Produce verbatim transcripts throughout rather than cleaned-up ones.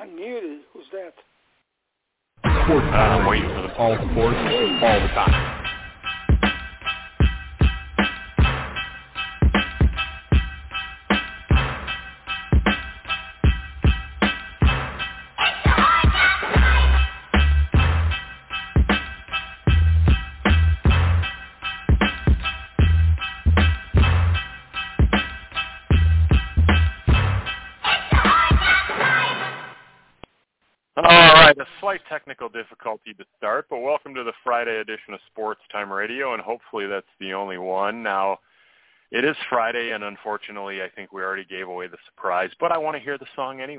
unmuted. Who's that? Sports. Uh, I'm waiting for the all sports all the time. A slight technical difficulty to start, but welcome to the Friday edition of Sports Time Radio, and hopefully that's the only one. Now, it is Friday, and unfortunately, I think we already gave away the surprise, but I want to hear the song anyway.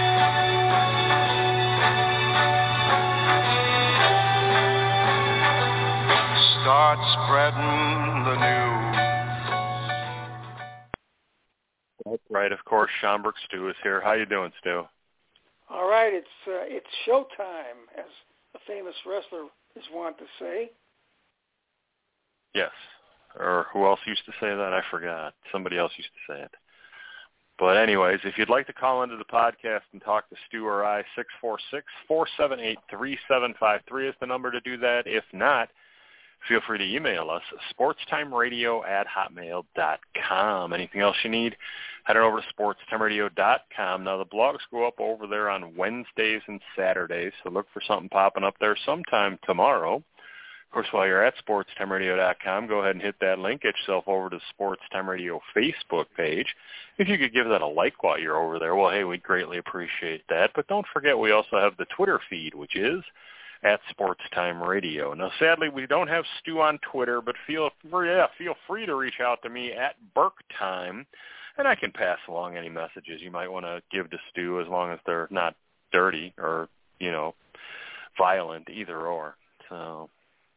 Start spreading the news. That's right, of course, Schomburg Stu is here. How you doing, Stu? All right, it's uh, it's showtime, as a famous wrestler is wont to say. Yes, or who else used to say that? I forgot. Somebody else used to say it. But anyways, if you'd like to call into the podcast and talk to Stu or I, six four six, four seven eight, three seven five three is the number to do that. If not, feel free to email us, sportstimeradio at hotmail dot com. Anything else you need, head on over to sportstimeradio dot com. Now, the blogs go up over there on Wednesdays and Saturdays, so look for something popping up there sometime tomorrow. Of course, while you're at sportstimeradio dot com, go ahead and hit that link. Get yourself over to the Sports Time Radio Facebook page. If you could give that a like while you're over there, well, hey, we'd greatly appreciate that. But don't forget, we also have the Twitter feed, which is at Sports Time Radio. Now, sadly, we don't have Stu on Twitter, but feel free, yeah, feel free to reach out to me at Burke Time, and I can pass along any messages you might want to give to Stu, as long as they're not dirty or, you know, violent, either or. So,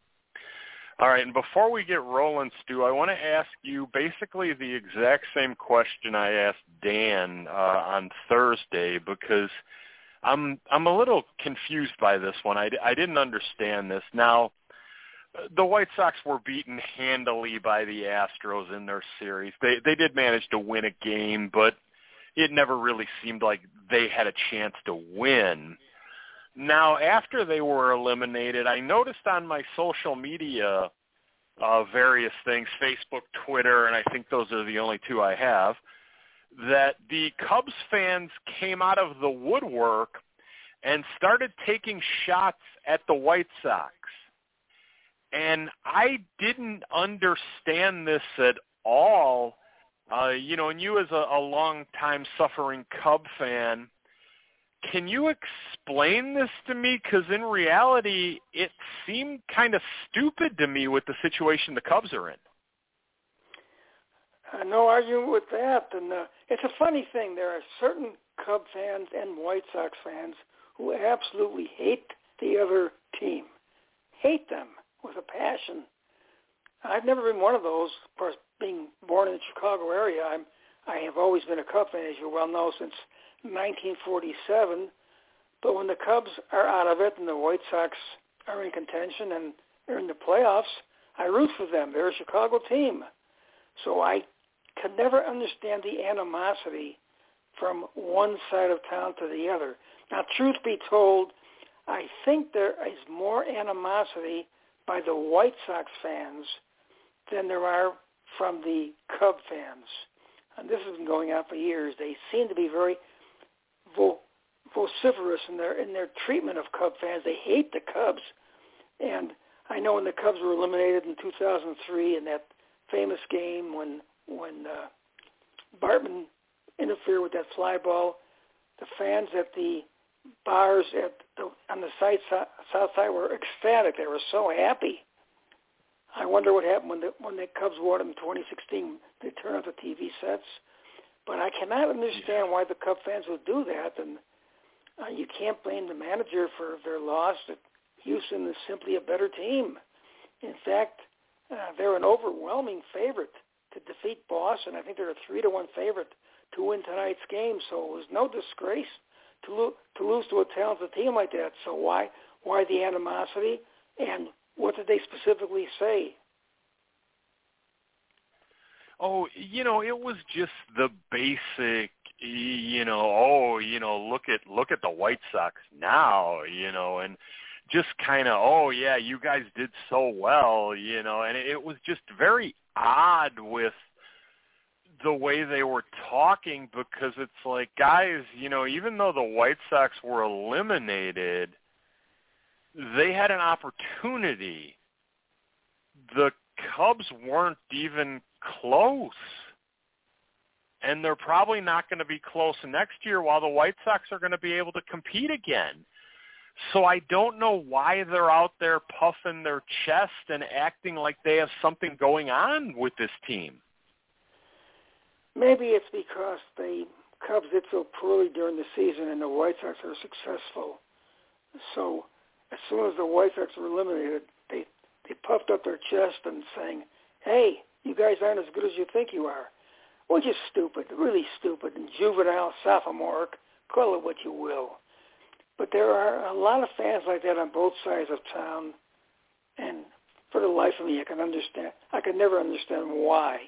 all right, and before we get rolling, Stu, I want to ask you basically the exact same question I asked Dan uh, on Thursday, because I'm I'm a little confused by this one. I, I didn't understand this. Now, the White Sox were beaten handily by the Astros in their series. They they did manage to win a game, but it never really seemed like they had a chance to win. Now, after they were eliminated, I noticed on my social media uh, various things, Facebook, Twitter, and I think those are the only two I have, that the Cubs fans came out of the woodwork and started taking shots at the White Sox. And I didn't understand this at all. Uh, you know, and you as a, a long-time suffering Cub fan, can you explain this to me? Because in reality, it seemed kind of stupid to me with the situation the Cubs are in. Uh, no argument with that. And uh, it's a funny thing. There are certain Cub fans and White Sox fans who absolutely hate the other team, hate them with a passion. I've never been one of those. Of course, being born in the Chicago area, I'm, I have always been a Cub fan, as you well know, since nineteen forty-seven. But when the Cubs are out of it and the White Sox are in contention and they're in the playoffs, I root for them. They're a Chicago team. So I could never understand the animosity from one side of town to the other. Now, truth be told, I think there is more animosity by the White Sox fans than there are from the Cub fans. And this has been going on for years. They seem to be very vo- vociferous in their in their treatment of Cub fans. They hate the Cubs. And I know when the Cubs were eliminated in two thousand three in that famous game when when uh, Bartman interfered with that fly ball, the fans at the bars at the, on the side, south side were ecstatic. They were so happy. I wonder what happened when the when the Cubs won in twenty sixteen. They turned off the T V sets, but I cannot understand why the Cub fans would do that. And uh, you can't blame the manager for their loss. Houston is simply a better team. In fact, uh, they're an overwhelming favorite to defeat Boston. I think they're a three to one favorite to win tonight's game. So it was no disgrace to lo- to lose to a talented team like that. So why why the animosity? And what did they specifically say? oh, you know, it was just the basic, you know, oh, you know, look at look at the White Sox now, you know, and just kind of, oh, yeah, you guys did so well, you know, and it was just very odd with the way they were talking, because it's like, guys, you know, even though the White Sox were eliminated, they had an opportunity. The Cubs weren't even close, and they're probably not going to be close next year, while the White Sox are going to be able to compete again. So I don't know why they're out there puffing their chest and acting like they have something going on with this team. Maybe it's because the Cubs did so poorly during the season and the White Sox are successful. So as soon as the White Sox were eliminated, they, they puffed up their chest and saying, hey, you guys aren't as good as you think you are. Which is stupid, really stupid, and juvenile, sophomoric, call it what you will. But there are a lot of fans like that on both sides of town, and for the life of me, I can understand. I can never understand why.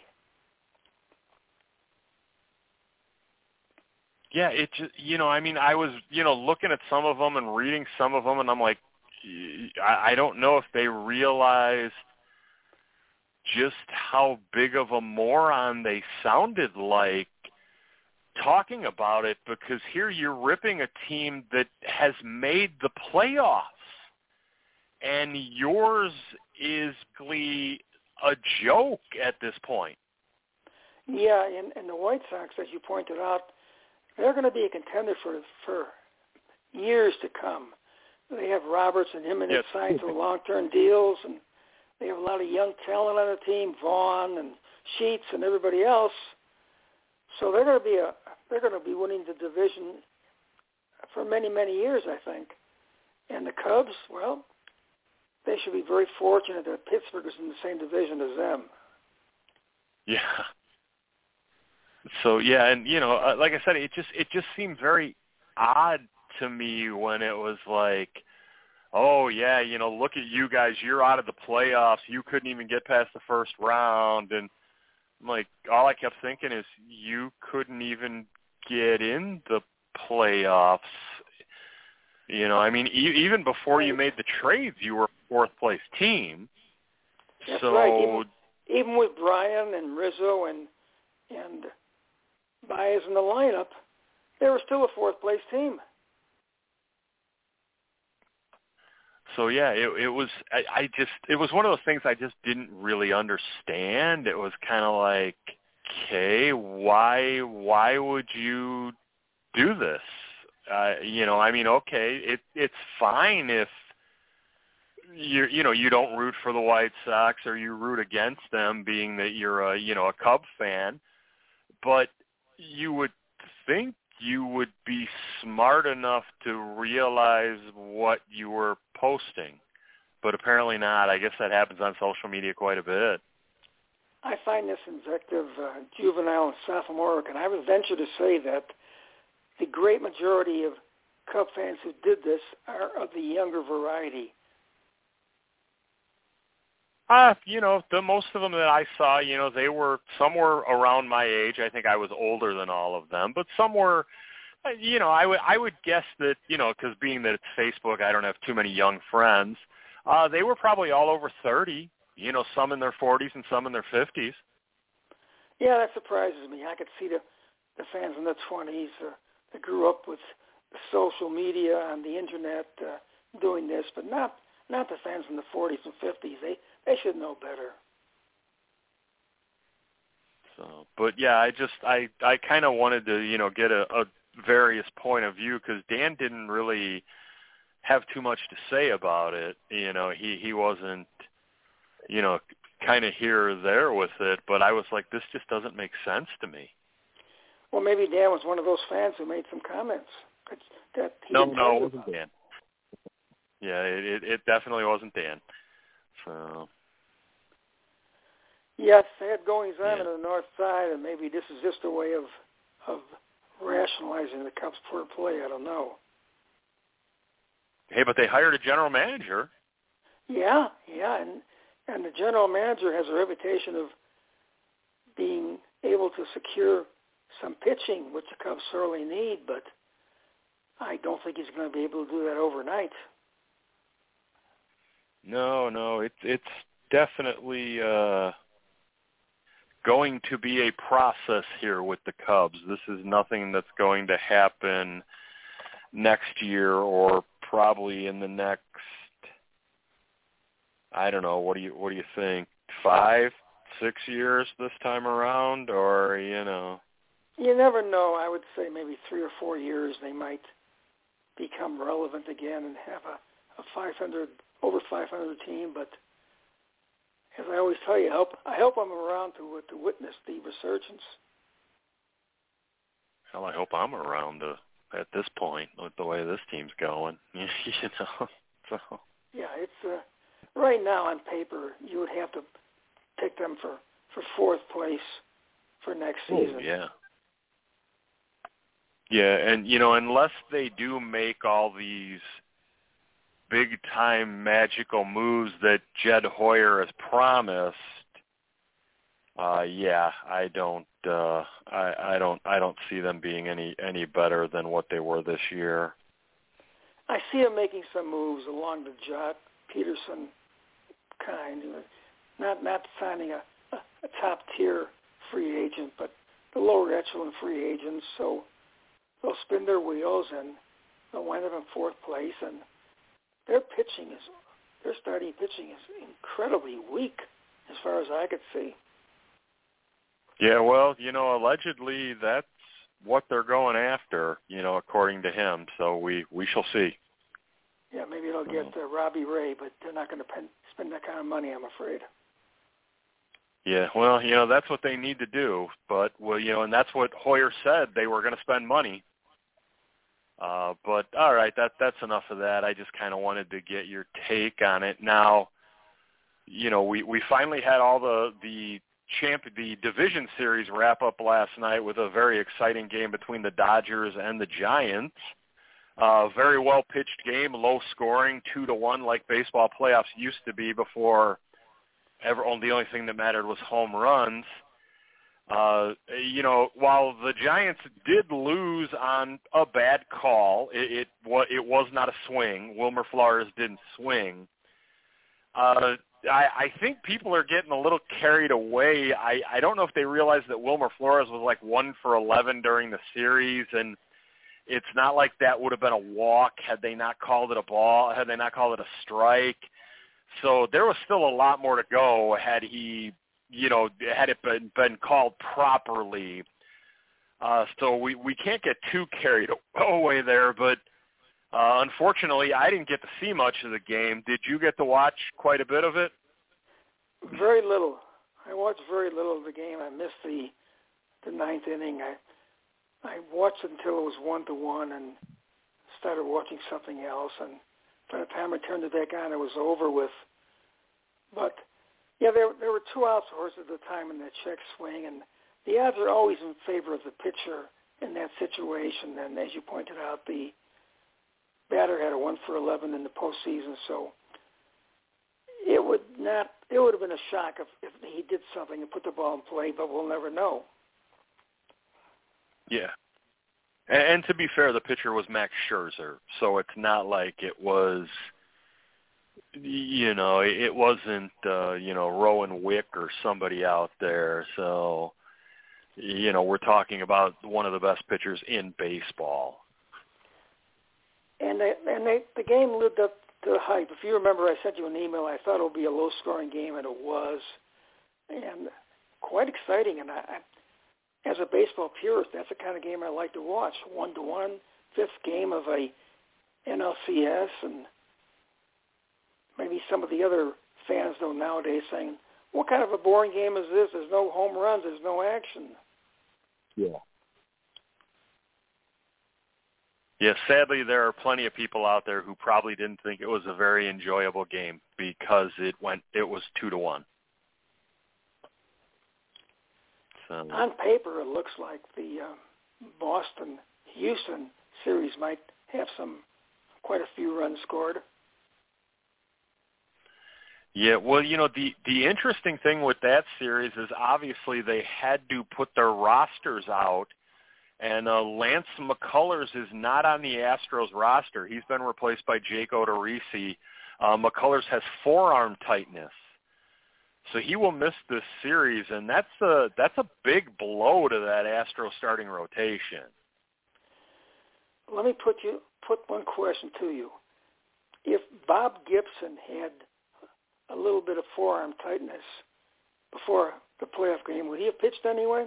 Yeah, it just, you know, I mean, I was, you know, looking at some of them and reading some of them, and I'm like, I, I don't know if they realized just how big of a moron they sounded like talking about it, because here you're ripping a team that has made the playoffs, and yours is glee a joke at this point. Yeah, and, and the White Sox, as you pointed out, they're going to be a contender for for years to come. They have Roberts and Jimenez yes. signed to long-term deals, and they have a lot of young talent on the team, Vaughn and Sheets and everybody else. So they're going to be a they're going to be winning the division for many many years, I think. And the Cubs, well, they should be very fortunate that Pittsburgh is in the same division as them. Yeah. So yeah, and you know, uh, like I said, it just it just seemed very odd to me when it was like, oh yeah, you know, look at you guys, you're out of the playoffs, you couldn't even get past the first round, and I'm like, all I kept thinking is, you couldn't even get in the playoffs. You know, I mean, e- even before you made the trades, you were a fourth place team. That's so right. Even, even with Brian and Rizzo and and Baez in the lineup, they were still a fourth place team. So yeah, it, it was. I, I just. It was one of those things I just didn't really understand. It was kind of like, okay, why? Why would you do this? Uh, you know, I mean, okay, it it's fine if you you know you don't root for the White Sox or you root against them, being that you're a you know a Cub fan, but you would think you would be smart enough to realize what you were posting, but apparently not. I guess that happens on social media quite a bit. I find this invective uh, juvenile and sophomoric, and I would venture to say that the great majority of Cub fans who did this are of the younger variety. Uh, you know, the most of them that I saw, you know, they were, some were around my age. I think I was older than all of them, but some were, you know, I would I would guess that, you know, because being that it's Facebook, I don't have too many young friends. Uh, they were probably all over thirty, you know, some in their forties and some in their fifties. Yeah, that surprises me. I could see the, the fans in their twenties uh, that grew up with social media and the Internet uh, doing this, but not not the fans in the forties and fifties. They they should know better. So, but yeah, I just I I kind of wanted to, you know, get a, a various point of view, because Dan didn't really have too much to say about it. You know, he he wasn't, you know, kind of here or there with it, but I was like, this just doesn't make sense to me. Well, maybe Dan was one of those fans who made some comments that he no, didn't no, it about. wasn't Dan. Yeah, it, it it definitely wasn't Dan. So. Yes, sad goings on Yeah. on the north side, and maybe this is just a way of of rationalizing the Cubs' poor play. I don't know. Hey, but they hired a general manager. Yeah, yeah, and and the general manager has a reputation of being able to secure some pitching, which the Cubs sorely need, but I don't think he's going to be able to do that overnight. No, no, it's it's definitely uh, going to be a process here with the Cubs. This is nothing that's going to happen next year or probably in the next, I don't know, what do you what do you think, five, six years this time around, or, you know? You never know. I would say maybe three or four years they might become relevant again and have a, a five hundred, over five hundred team. But as I always tell you, I hope, I hope I'm around to to witness the resurgence. Hell, I hope I'm around to, at this point with the way this team's going. you know, so. Yeah, it's uh, right now on paper you would have to pick them for, for fourth place for next season. Oh, yeah. Yeah, and, you know, unless they do make all these big-time magical moves that Jed Hoyer has promised, uh, yeah, I don't, uh, I, I don't, I don't see them being any any better than what they were this year. I see them making some moves along the Jock Peterson kind, not not signing a, a, a top-tier free agent, but the lower echelon free agents. So they'll spin their wheels and they'll wind up in fourth place. And their pitching is, their starting pitching is incredibly weak as far as I could see. Yeah, well, you know, allegedly that's what they're going after, you know, according to him. So we, we shall see. Yeah, maybe they'll get uh, Robbie Ray, but they're not going to spend that kind of money, I'm afraid. Yeah, well, you know, that's what they need to do. But, well, you know, and that's what Hoyer said. They were going to spend money. Uh, but, all right, that that's enough of that. I just kind of wanted to get your take on it. Now, you know, we, we finally had all the, the champ, the division series wrap up last night with a very exciting game between the Dodgers and the Giants. Uh, very well-pitched game, low-scoring, two to one like baseball playoffs used to be before ever. The only thing that mattered was home runs. Uh, you know, while the Giants did lose on a bad call, it, it, it was not a swing. Wilmer Flores didn't swing. Uh, I, I think people are getting a little carried away. I, I don't know if they realize that Wilmer Flores was like one for eleven during the series, and it's not like that would have been a walk had they not called it a ball, had they not called it a strike. So there was still a lot more to go had he, you know, had it been, been called properly. Uh, so we, we can't get too carried away there, but uh, unfortunately I didn't get to see much of the game. Did you get to watch quite a bit of it? Very little. I watched very little of the game. I missed the the ninth inning. I I watched until it was one to one and started watching something else. And by the time I turned it back on, it was over with. But yeah, there there were two outs horse at the time in that check swing, and the odds are always in favor of the pitcher in that situation. And as you pointed out, the batter had a one for eleven in the postseason, so it would not. It would have been a shock if, if he did something and put the ball in play, but we'll never know. Yeah. And, and to be fair, the pitcher was Max Scherzer, so it's not like it was, you know, it wasn't, uh, you know, Rowan Wick or somebody out there. So, you know, we're talking about one of the best pitchers in baseball. And they, and they, the game lived up to the hype. If you remember, I sent you an email. I thought it would be a low-scoring game, and it was, and quite exciting. And I, I as a baseball purist, that's the kind of game I like to watch. One to one, fifth game of a N L C S, and maybe some of the other fans though nowadays saying, "What kind of a boring game is this? There's no home runs. There's no action." Yeah. Yeah, sadly, there are plenty of people out there who probably didn't think it was a very enjoyable game because it went. It was two to one. So. On paper, it looks like the uh, Boston-Houston series might have some quite a few runs scored. Yeah, well, you know, the, the interesting thing with that series is obviously they had to put their rosters out, and uh, Lance McCullers is not on the Astros roster. He's been replaced by Jake Odorizzi. Uh, McCullers has forearm tightness, so he will miss this series, and that's a, that's a big blow to that Astros starting rotation. Let me put you put one question to you. If Bob Gibson had a little bit of forearm tightness before the playoff game, would he have pitched anyway?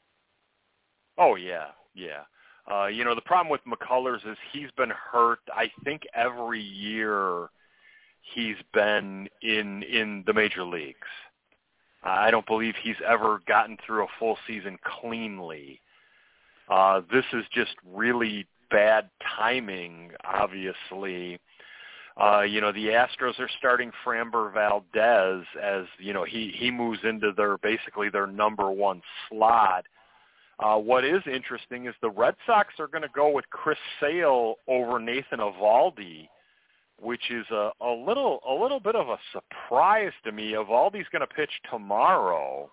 Oh, yeah, yeah. Uh, you know, the problem with McCullers is he's been hurt, I think, every year he's been in in the major leagues. I don't believe he's ever gotten through a full season cleanly. Uh, this is just really bad timing, obviously. Uh, you know, the Astros are starting Framber Valdez as, you know, he, he moves into their, basically their number one slot. Uh, what is interesting is the Red Sox are going to go with Chris Sale over Nathan Eovaldi, which is a, a little, a little bit of a surprise to me. Eovaldi's going to pitch tomorrow.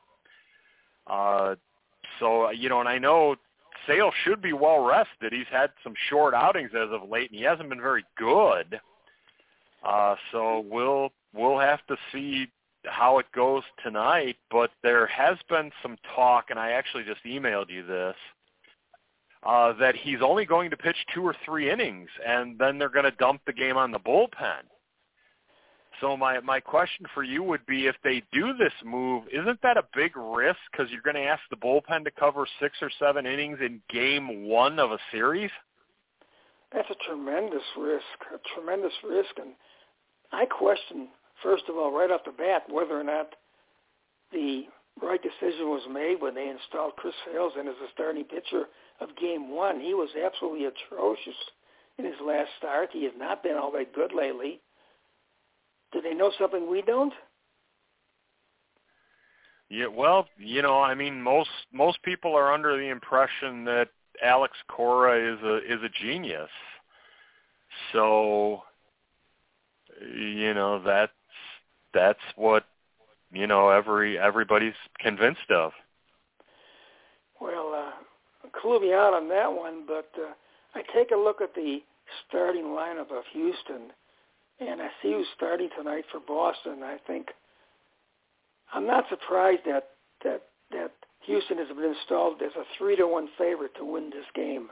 Uh, so, you know, and I know Sale should be well rested. He's had some short outings as of late, and he hasn't been very good. Uh, so we'll we'll have to see how it goes tonight. But there has been some talk, and I actually just emailed you this, uh, that he's only going to pitch two or three innings, and then they're going to dump the game on the bullpen. So my, my question for you would be, if they do this move, isn't that a big risk because you're going to ask the bullpen to cover six or seven innings in game one of a series? That's a tremendous risk, a tremendous risk. And I question, first of all, right off the bat, whether or not the right decision was made when they installed Chris Sales in as a starting pitcher of game one. He was absolutely atrocious in his last start. He has not been all that good lately. Do they know something we don't? Yeah, well, you know, I mean, most most people are under the impression that Alex Cora is a is a genius. So, you know, that's that's what, you know, every everybody's convinced of. Well, uh, clue me out on that one, but uh, I take a look at the starting lineup of Houston, and I see who's starting tonight for Boston. I think I'm not surprised that that that Houston has been installed as a three to one favorite to win this game.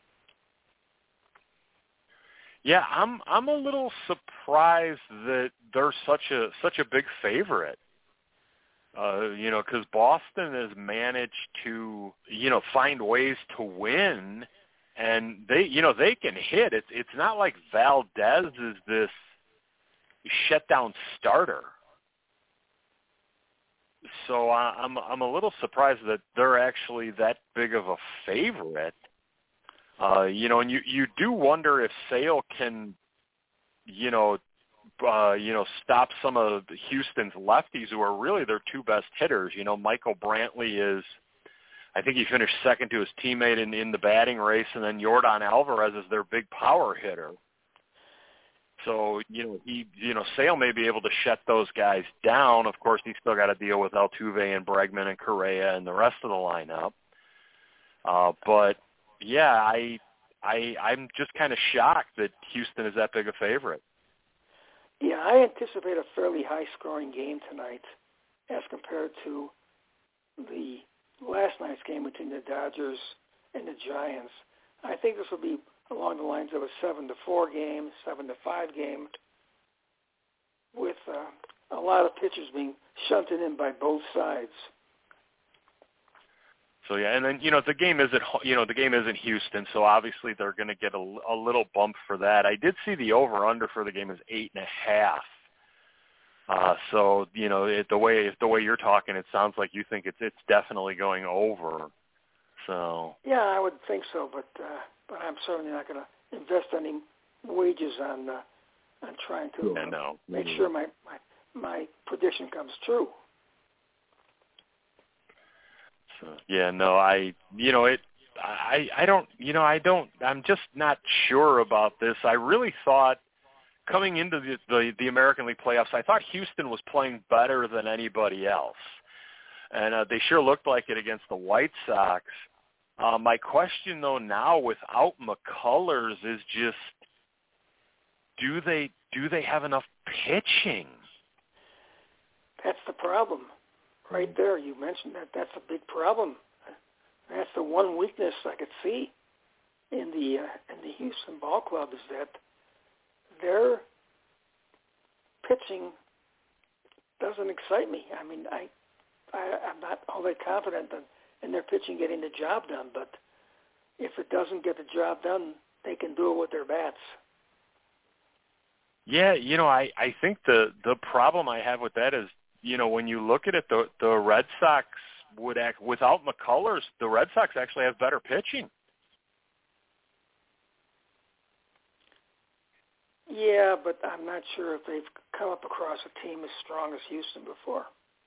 Yeah, I'm I'm a little surprised that they're such a such a big favorite. Uh, you know, because Boston has managed to, you know, find ways to win, and they, you know, they can hit. It's it's not like Valdez is this shutdown starter. So I, I'm I'm a little surprised that they're actually that big of a favorite. Uh, you know, and you, you do wonder if Sale can, you know, uh, you know, stop some of Houston's lefties who are really their two best hitters. You know, Michael Brantley is, I think he finished second to his teammate in, in the batting race, and then Yordan Alvarez is their big power hitter. So, you know, he, you know, Sale may be able to shut those guys down. Of course, he's still got to deal with Altuve and Bregman and Correa and the rest of the lineup. Uh, but yeah, I, I, I'm just kind of shocked that Houston is that big a favorite. Yeah, I anticipate a fairly high-scoring game tonight as compared to the last night's game between the Dodgers and the Giants. I think this will be along the lines of a seven to four game, seven to five game, with uh, a lot of pitchers being shunted in by both sides. So yeah, and then you know the game is at you know the game is in Houston, so obviously they're going to get a, a little bump for that. I did see the over/under for the game is eight and a half. Uh, so you know it, the way the way you're talking, it sounds like you think it's it's definitely going over. So yeah, I would think so, but uh, but I'm certainly not going to invest any wages on uh, on trying to yeah, uh, no. make sure my, my my prediction comes true. So, yeah, no, I, you know, it, I, I don't, you know, I don't, I'm just not sure about this. I really thought coming into the, the, the American League playoffs, I thought Houston was playing better than anybody else. And uh, they sure looked like it against the White Sox. Uh, my question, though, now without McCullers is just, do they do they have enough pitching? That's the problem. Right there, you mentioned that. That's a big problem. That's the one weakness I could see in the uh, in the Houston Ball Club is that their pitching doesn't excite me. I mean, I, I I'm not all that confident in, in their pitching getting the job done. But if it doesn't get the job done, they can do it with their bats. Yeah, you know, I, I think the the problem I have with that is, you know, when you look at it, the the Red Sox would act without McCullers. The Red Sox actually have better pitching. Yeah, but I'm not sure if they've come up across a team as strong as Houston before.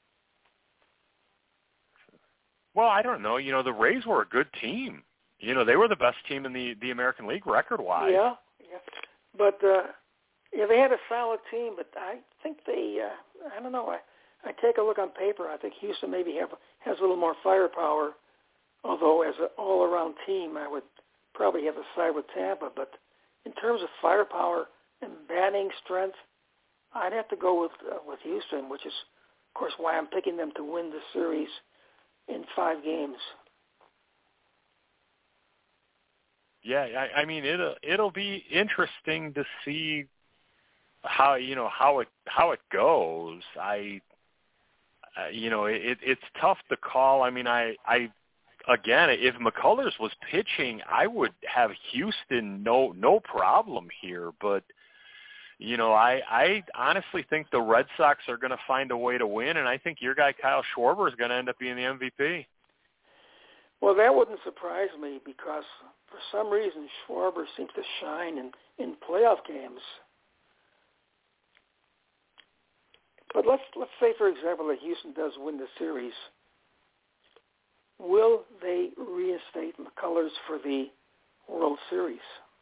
Well, I don't know. You know, the Rays were a good team. You know, they were the best team in the, the American League record-wise. Yeah, yeah. But, uh, yeah, they had a solid team, but I think they, uh, I don't know, I, I take a look on paper. I think Houston maybe have has a little more firepower, although as an all-around team, I would probably have a side with Tampa. But in terms of firepower and batting strength, I'd have to go with uh, with Houston, which is, of course, why I'm picking them to win the series in five games. Yeah, I, I mean it'll it'll be interesting to see how you know how it how it goes. I uh, you know it it's tough to call. I mean I I again if McCullers was pitching, I would have Houston no no problem here, but you know I I honestly think the Red Sox are going to find a way to win, and I think your guy Kyle Schwarber is going to end up being the M V P. Well, that wouldn't surprise me because for some reason Schwarber seems to shine in, in playoff games. But let's let's say, for example, that Houston does win the series. Will they reinstate McCullers for the World Series?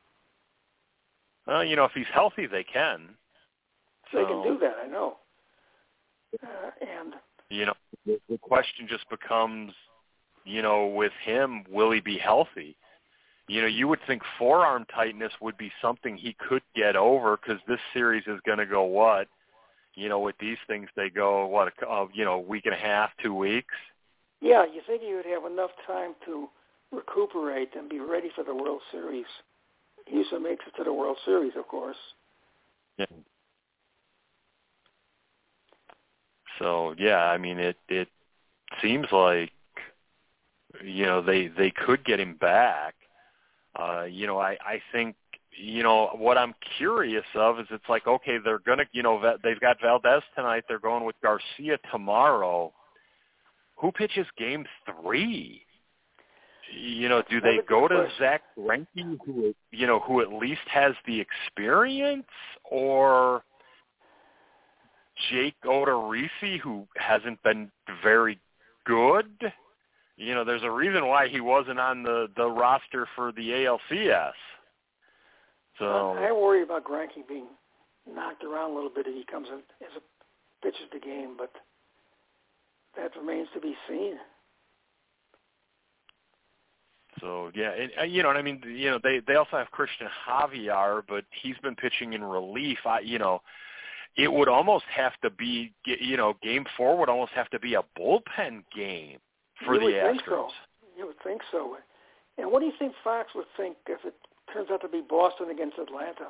Well, you know, if he's healthy, they can. They so, can do that, I know. Uh, and you know, the, the question just becomes, you know, with him, will he be healthy? You know, you would think forearm tightness would be something he could get over because this series is going to go what? You know, with these things, they go, what, a, you know, a week and a half, two weeks? Yeah, you think he would have enough time to recuperate and be ready for the World Series. Houston makes it to the World Series, of course. Yeah. So, yeah, I mean, it, it seems like, you know, they, they could get him back. Uh, you know, I, I think, you know, what I'm curious of is it's like, okay, they're going to, you know, they've got Valdez tonight. They're going with Garcia tomorrow. Who pitches game three? You know, do they go to Zach Greinke, who, you know, who at least has the experience, or Jake Odorizzi, who hasn't been very good? You know, there's a reason why he wasn't on the, the roster for the A L C S. So I worry about Greinke being knocked around a little bit if he comes in as a pitches the game, but that remains to be seen. So yeah, and, you know, and I mean, you know, they they also have Christian Javier, but he's been pitching in relief. I, you know, it would almost have to be, you know, game four would almost have to be a bullpen game for you the would Astros. Think so. You would think so. And what do you think Fox would think if it turns out to be Boston against Atlanta?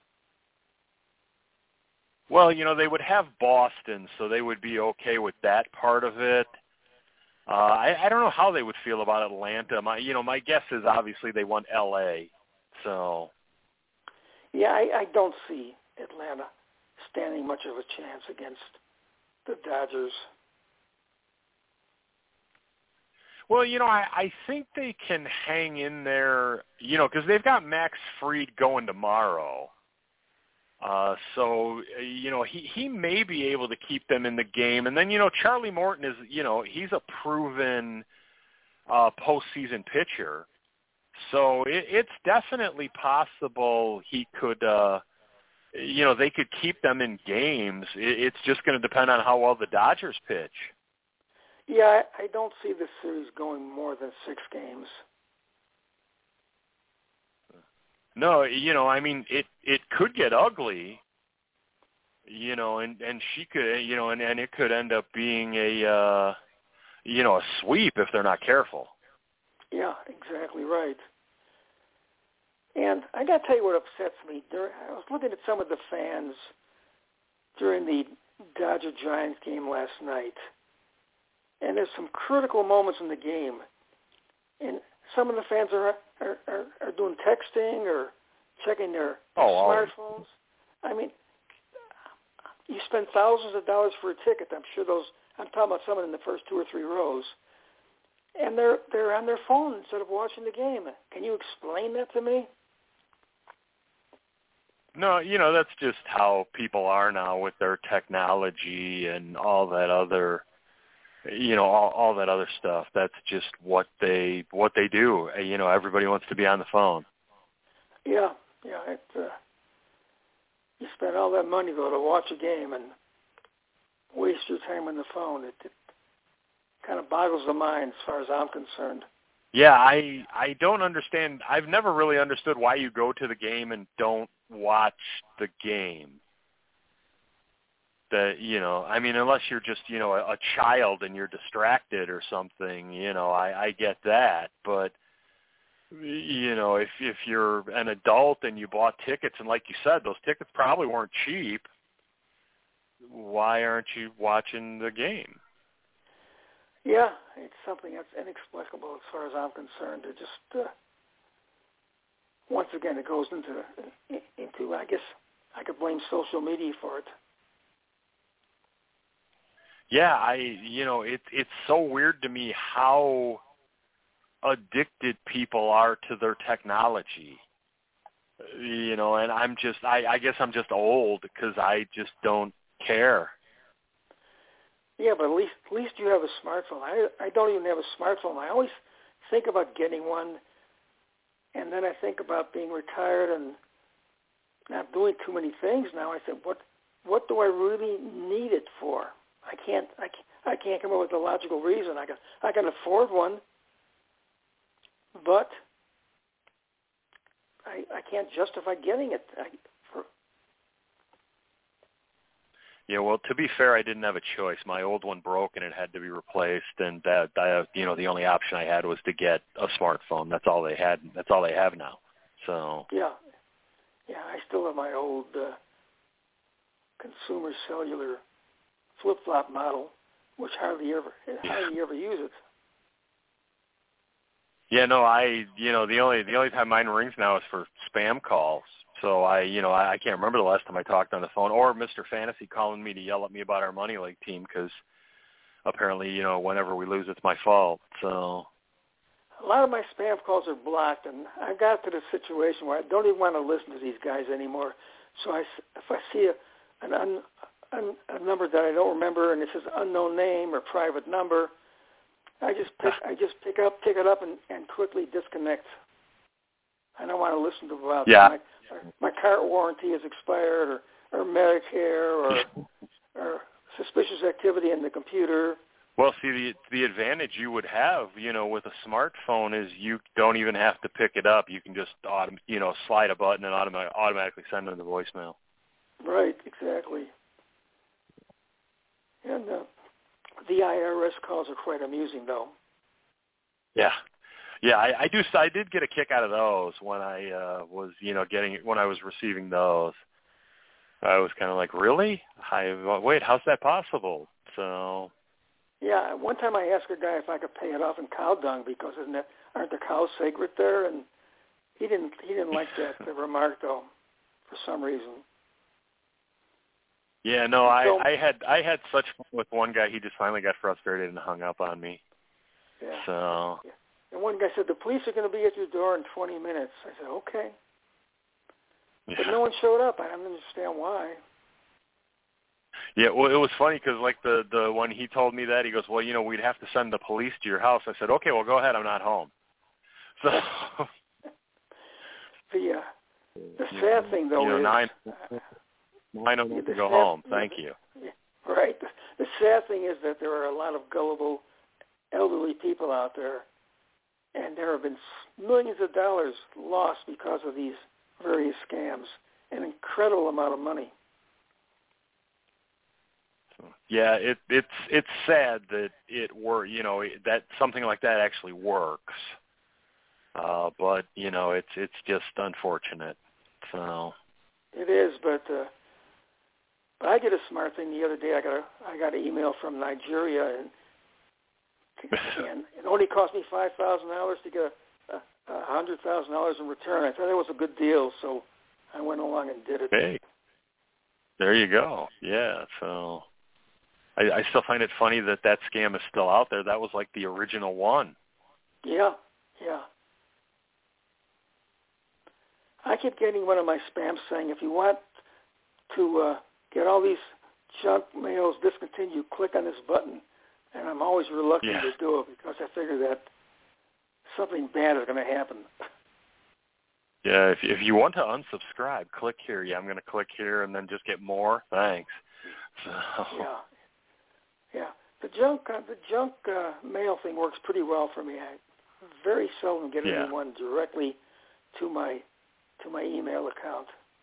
Well, you know, they would have Boston, so they would be okay with that part of it. Uh, I, I don't know how they would feel about Atlanta. My, you know, my guess is obviously they want L A. So. Yeah, I, I don't see Atlanta standing much of a chance against the Dodgers. Well, you know, I, I think they can hang in there, you know, because they've got Max Fried going tomorrow. Uh, so, you know, he, he may be able to keep them in the game. And then, you know, Charlie Morton is, you know, he's a proven uh, postseason pitcher. So it, it's definitely possible he could, uh, you know, they could keep them in games. It's just going to depend on how well the Dodgers pitch. Yeah, I, I don't see this series going more than six games. No, you know, I mean, it, it could get ugly, you know, and, and she could, you know, and, and it could end up being a, uh, you know, a sweep if they're not careful. Yeah, exactly right. And I got to tell you what upsets me. There, I was looking at some of the fans during the Dodger-Giants game last night, and there's some critical moments in the game. And some of the fans are are, are, are doing texting or checking their oh, smartphones. I mean, you spend thousands of dollars for a ticket. I'm sure those. I'm talking about someone in the first two or three rows, and they're they're on their phone instead of watching the game. Can you explain that to me? No, you know, that's just how people are now with their technology and all that other, you know, all, all that other stuff. That's just what they what they do. You know, everybody wants to be on the phone. Yeah, yeah. It, uh, you spend all that money, though, to watch a game and waste your time on the phone. It, it kind of boggles the mind as far as I'm concerned. Yeah, I I don't understand. I've never really understood why you go to the game and don't watch the game. That, you know, I mean, unless you're just, you know, a, a child and you're distracted or something, you know, I, I get that. But, you know, if if you're an adult and you bought tickets, and like you said, those tickets probably weren't cheap, why aren't you watching the game? Yeah, it's something that's inexplicable as far as I'm concerned. It just, uh, once again, it goes into, into, I guess, I could blame social media for it. Yeah, I, you know, it, it's so weird to me how addicted people are to their technology. You know, and I'm just, I, I guess I'm just old because I just don't care. Yeah, but at least at least you have a smartphone. I I don't even have a smartphone. I always think about getting one, and then I think about being retired and not doing too many things now. I said, what what do I really need it for? I can't I can't, I can't come up with a logical reason. I can I can afford one, but I I can't justify getting it. I, for, Yeah, well, to be fair, I didn't have a choice. My old one broke and it had to be replaced, and that, I, you know, the only option I had was to get a smartphone. That's all they had. That's all they have now. So yeah, yeah, I still have my old uh, consumer cellular flip-flop model, which hardly ever hardly ever use it. Yeah, no, I, you know, the only the only time mine rings now is for spam calls. So I, you know, I, I can't remember the last time I talked on the phone, or Mister Fantasy calling me to yell at me about our Money League team because apparently, you know, whenever we lose, it's my fault. So a lot of my spam calls are blocked, and I got to the situation where I don't even want to listen to these guys anymore. So I, if I see a, an un, un, a number that I don't remember and it says unknown name or private number, I just pick, I just pick up, pick it up, and, and quickly disconnect. I don't want to listen to about yeah. my, my car warranty is expired, or, or Medicare, or or suspicious activity in the computer. Well, see, the the advantage you would have, you know, with a smartphone is you don't even have to pick it up. You can just, autom- you know, slide a button and automa- automatically send them the voicemail. Right, exactly. And uh, the I R S calls are quite amusing, though. Yeah. Yeah, I, I do. I did get a kick out of those when I uh, was, you know, getting when I was receiving those. I was kind of like, really? I wait, how's that possible? So. Yeah, one time I asked a guy if I could pay it off in cow dung because isn't that, aren't the cows sacred there? And he didn't. He didn't like that the remark though, for some reason. Yeah, no, so, I, I had I had such fun with one guy. He just finally got frustrated and hung up on me. Yeah. So. Yeah. And one guy said, the police are going to be at your door in twenty minutes. I said, okay. Yeah. But no one showed up. I don't understand why. Yeah, well, it was funny because, like, the, the when he told me that, he goes, well, you know, we'd have to send the police to your house. I said, okay, well, go ahead. I'm not home. So. the, uh, the sad thing, though, you know, is nine. I don't want The to go sad, home. Thank you. Right. The sad thing is that there are a lot of gullible elderly people out there, and there have been millions of dollars lost because of these various scams, an incredible amount of money. Yeah, it, it's it's sad that it were you know that something like that actually works, uh, but you know it's it's just unfortunate. So it is, but uh, but I did a smart thing the other day. I got a I got an email from Nigeria, and and it only cost me five thousand dollars to get a, a, a hundred thousand dollars in return. I thought that was a good deal, so I went along and did it. Hey, there you go. Yeah, so. I, I still find it funny that that scam is still out there. That was like the original one. Yeah, yeah. I keep getting one of my spams saying, if you want to uh, get all these junk mails discontinued, click on this button. And I'm always reluctant yeah. to do it because I figure that something bad is going to happen. Yeah, if, if you want to unsubscribe, click here. Yeah, I'm going to click here and then just get more. Thanks. So. Yeah. Yeah, the junk uh, the junk uh, mail thing works pretty well for me. I very seldom get yeah. anyone directly to my to my email account.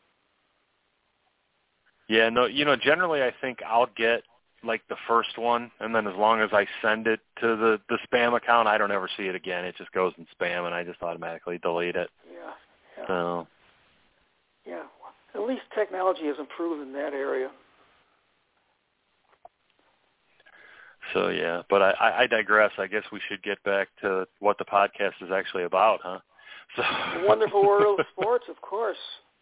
Yeah, no, you know, generally I think I'll get like the first one, and then as long as I send it to the the spam account, I don't ever see it again. It just goes in spam, and I just automatically delete it. Yeah. Yeah. So. Yeah. At least technology has improved in that area. So, yeah, but I, I digress. I guess we should get back to what the podcast is actually about, huh? So. The wonderful world of sports, of course.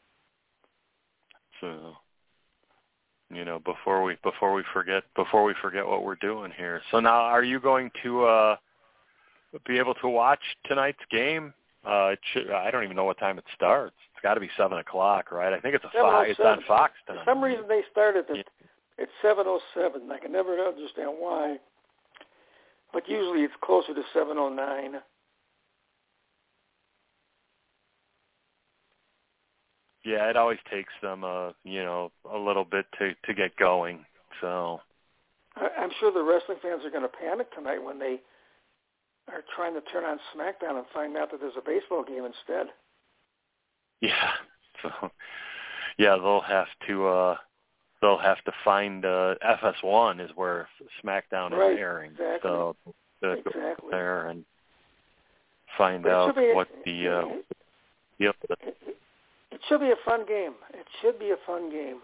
So, you know, before we before we forget before we forget what we're doing here. So now, are you going to uh, be able to watch tonight's game? Uh, it should, I don't even know what time it starts. It's got to be seven o'clock, right? I think it's a Fox. It's on Fox tonight. For some reason, they started at It's seven oh seven. I can never understand why. But usually it's closer to seven oh nine. Yeah, it always takes them, uh, you know, a little bit to, to get going. So I, I'm sure the wrestling fans are going to panic tonight when they are trying to turn on SmackDown and find out that there's a baseball game instead. Yeah. So, yeah, they'll have to... Uh, They'll have to find uh, F S one is where SmackDown right, is airing. Exactly. So uh, exactly. go there and find but out a, what the. Uh, it, yep. It, it should be a fun game. It should be a fun game.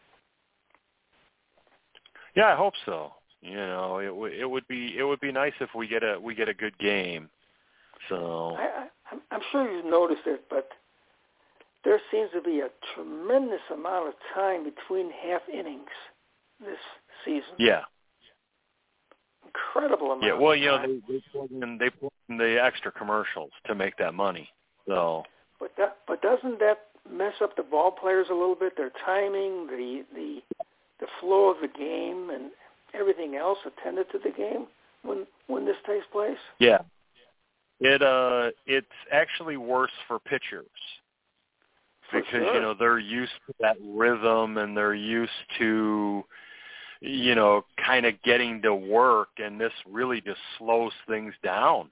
Yeah, I hope so. You know, it w- it would be it would be nice if we get a we get a good game. So I, I, I'm, I'm sure you've noticed it, but there seems to be a tremendous amount of time between half innings this season. Yeah. Incredible amount. Yeah, well, you of know, time. they they put in, they put in the extra commercials to make that money. So. But that, but doesn't that mess up the ball players a little bit? Their timing, the the the flow of the game, and everything else attended to the game when when this takes place. Yeah. It uh, it's actually worse for pitchers. For Because, sure. you know, they're used to that rhythm and they're used to, you know, kind of getting to work, and this really just slows things down.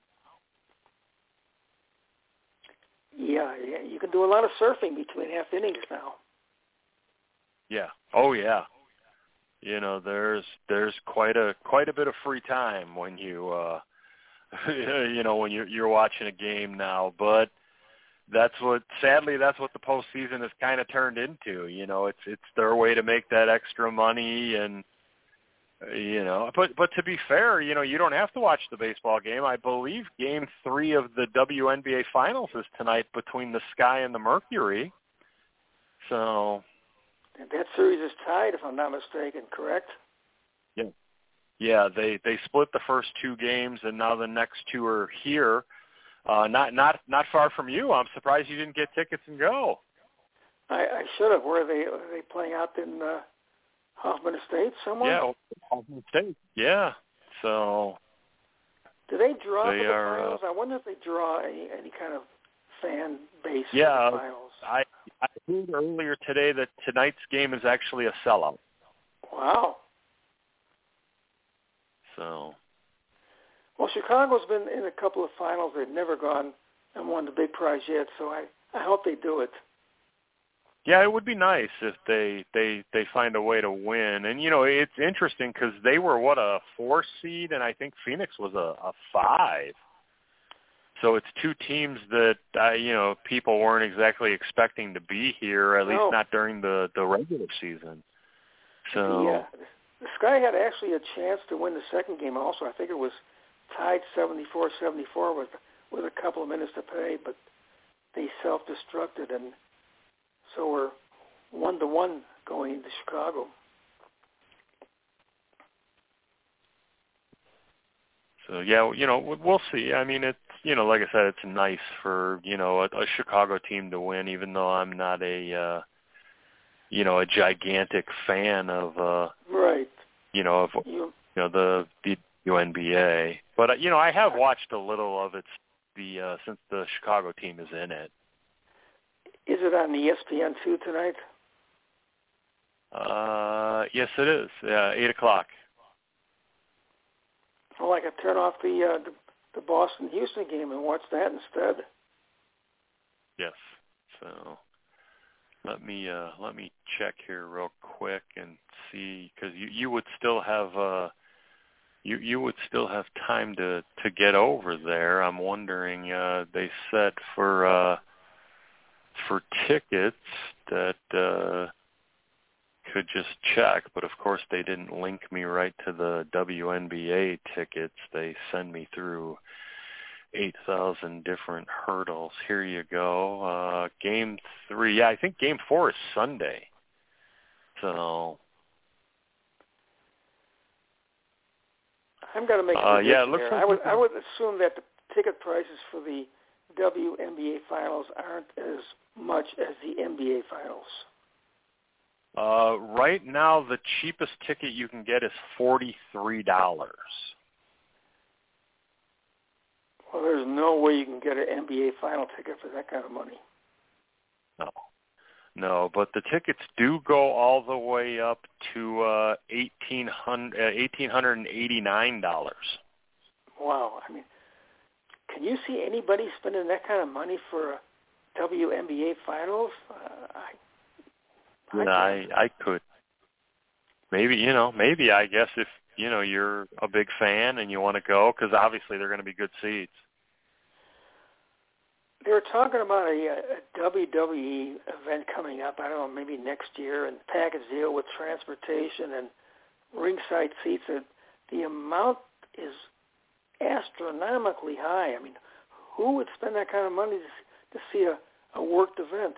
Yeah, yeah, you can do a lot of surfing between half innings now. Yeah. Oh, yeah. You know, there's there's quite a quite a bit of free time when you, uh, you know, when you're, you're watching a game now, but that's what, sadly, that's what the postseason has kind of turned into. You know, it's it's their way to make that extra money, and you know, but but to be fair, you know, you don't have to watch the baseball game. I believe Game Three of the W N B A Finals is tonight between the Sky and the Mercury. So And that series is tied, if I'm not mistaken. Correct? Yeah, yeah. They they split the first two games, and now the next two are here. Uh, not not not far from you. I'm surprised you didn't get tickets and go. I, I should have. Were they are they playing out in uh, Hoffman Estates somewhere? Yeah, Hoffman Estates. Yeah. So. Do they draw they for the are, finals? uh, I wonder if they draw any, any kind of fan base yeah, for the finals. I I heard earlier today that tonight's game is actually a sellout. Wow. So. Well, Chicago's been in a couple of finals. They've never gone and won the big prize yet, so I, I hope they do it. Yeah, it would be nice if they, they, they find a way to win. And, you know, it's interesting because they were, what, a four seed, and I think Phoenix was a, a five. So it's two teams that, uh, you know, people weren't exactly expecting to be here, at no. least not during the, the regular season. So the, uh, the Sky had actually a chance to win the second game also. I think it was tied seventy-four seventy-four with, with a couple of minutes to play, but they self-destructed, and so we're one to one going into Chicago. So yeah, you know, we'll see. I mean, it's, you know, like I said, it's nice for, you know, a, a Chicago team to win, even though I'm not a, uh, you know, a gigantic fan of, uh, right, you know, of you, you know the the N B A. But uh, you know, I have watched a little of it the uh, since the Chicago team is in it. Is it on E S P N two tonight? Uh, yes, it is. Uh, eight o'clock. Well, I could turn off the, uh, the the Boston Houston game and watch that instead. Yes. So let me uh, let me check here real quick and see, because you you would still have uh you you would still have time to to get over there. I'm wondering. Uh, they said for. Uh, for tickets that uh, could just check, but of course they didn't link me right to the W N B A tickets. They send me through eight thousand different hurdles. Here you go. Uh, game three. Yeah, I think game four is Sunday. So I'm going to make a uh, prediction yeah, it looks here. like I would I would assume that the ticket prices for the W N B A finals aren't as much as the N B A finals. Uh, right now, the cheapest ticket you can get is forty-three dollars. Well, there's no way you can get an N B A final ticket for that kind of money. No, no, but the tickets do go all the way up to uh, eighteen hundred, uh, eighteen hundred and eighty-nine dollars. Wow, I mean, can you see anybody spending that kind of money for a W N B A finals? Uh, I, I, yeah, I, I could. Maybe, you know, maybe I guess if, you know, you're a big fan and you want to go, because obviously they're going to be good seats. They were talking about a, a W W E event coming up, I don't know, maybe next year, and package deal with transportation and ringside seats. The amount is astronomically high. I mean, who would spend that kind of money to, to see a, a worked event?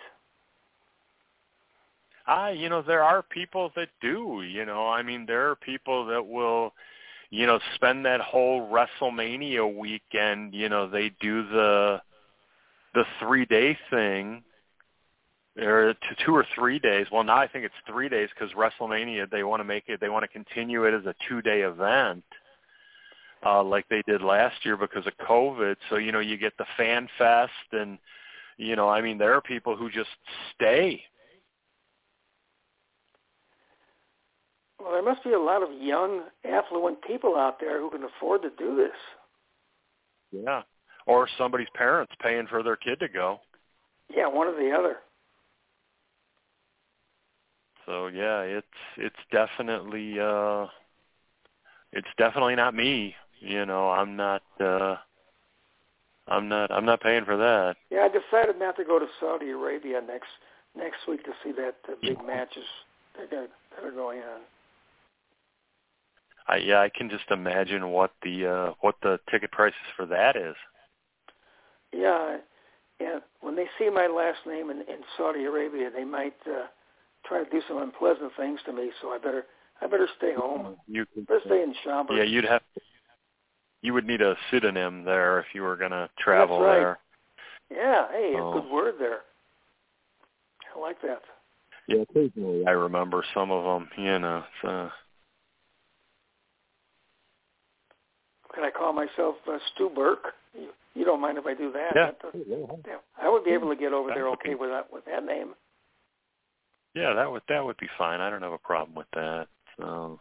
Ah, you know, there are people that do, you know. I mean, there are people that will, you know, spend that whole WrestleMania weekend, you know, they do the the three-day thing, or two or three days. Well, now I think it's three days because WrestleMania, they want to make it, they want to continue it as a two-day event. Uh, like they did last year because of COVID. So, you know, you get the Fan Fest and, you know, I mean, there are people who just stay. Well, there must be a lot of young, affluent people out there who can afford to do this. Yeah. Or somebody's parents paying for their kid to go. Yeah, one or the other. So, yeah, it's it's definitely uh, it's definitely not me. You know, I'm not, uh, I'm not, I'm not paying for that. Yeah, I decided not to go to Saudi Arabia next next week to see that uh, big matches that are, that are going on. I, yeah, I can just imagine what the uh, what the ticket prices for that is. Yeah, and when they see my last name in, in Saudi Arabia, they might uh, try to do some unpleasant things to me. So I better, I better stay home. You can, better stay in Schaumburg. Yeah, you'd have. You would need a pseudonym there if you were going to travel That's right. there. Yeah, hey, Oh. a good word there. I like that. Yeah, occasionally I remember some of them. You know. So. can I call myself uh, Stu Burke? You, you don't mind if I do that? Yeah. That, yeah. I would be able to get over there okay with that with that name. Yeah, that would that would be fine. I don't have a problem with that. So,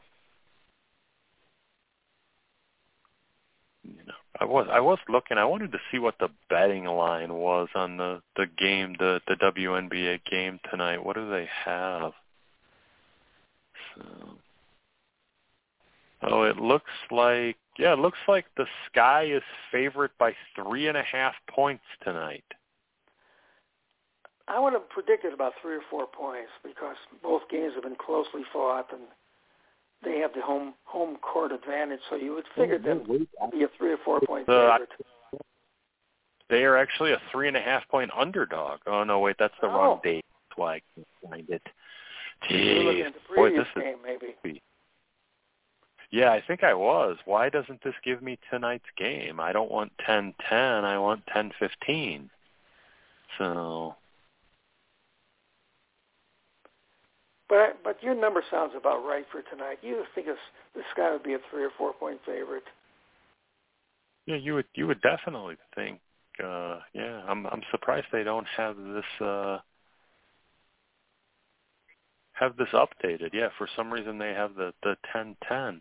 you know, I was I was looking. I wanted to see what the betting line was on the, the game, the the W N B A game tonight. What do they have? So, oh, it looks like yeah, it looks like the Sky is favored by three and a half points tonight. I would have predicted about three or four points because both games have been closely fought and they have the home home court advantage. So you would figure them to be a three or four point uh, favorite. They are actually a three and a half point underdog. Oh no, wait, that's the oh. wrong date. That's why I can't find it. You were looking at the Boy, previous this game, maybe. Is, yeah, I think I was. Why doesn't this give me tonight's game? I don't want ten ten. I want ten fifteen. So. But but your number sounds about right for tonight. You think it's, the Sky would be a three or four point favorite? Yeah, you would you would definitely think. Uh, yeah, I'm I'm surprised they don't have this uh, have this updated. Yeah, for some reason they have the the ten ten.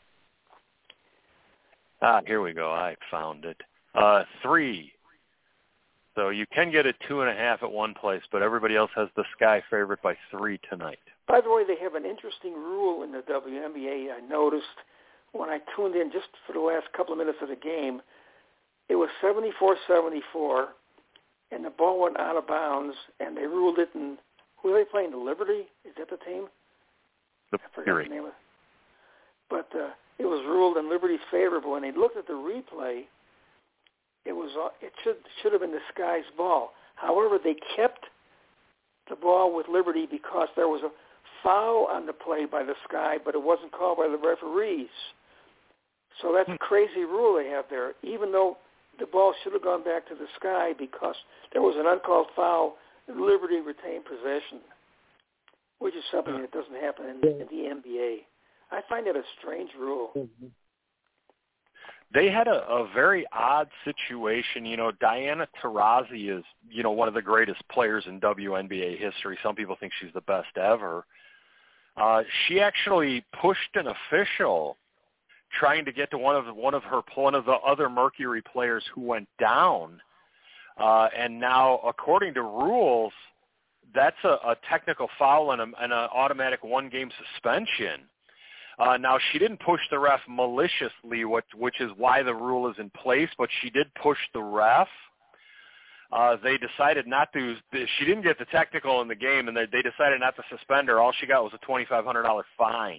Ah, here we go. I found it. Uh, three. So you can get a two and a half at one place, but everybody else has the Sky favored by three tonight. By the way, they have an interesting rule in the W N B A. I noticed when I tuned in just for the last couple of minutes of the game. It was seventy-four seventy-four, and the ball went out of bounds, and they ruled it in, who are they playing, the Liberty? Is that the team? The I forgot Fury. the name of it. But uh, it was ruled in Liberty's favorable, and they looked at the replay. It was it should should have been the Sky's ball. However, they kept the ball with Liberty because there was a foul on the play by the Sky, but it wasn't called by the referees. So that's a crazy rule they have there. Even though the ball should have gone back to the Sky because there was an uncalled foul, Liberty retained possession, which is something that doesn't happen in, in the N B A. I find it a strange rule. They had a, a very odd situation. You know, Diana Taurasi is, you know, one of the greatest players in W N B A history. Some people think she's the best ever. Uh, she actually pushed an official trying to get to one of one of her one of the other Mercury players who went down. Uh, and now, according to rules, that's a, a technical foul and, a, and an automatic one-game suspension. Uh, now, she didn't push the ref maliciously, which, which is why the rule is in place, but she did push the ref. Uh, they decided not to – she didn't get the technical in the game, and they, they decided not to suspend her. All she got was a twenty-five hundred dollars fine.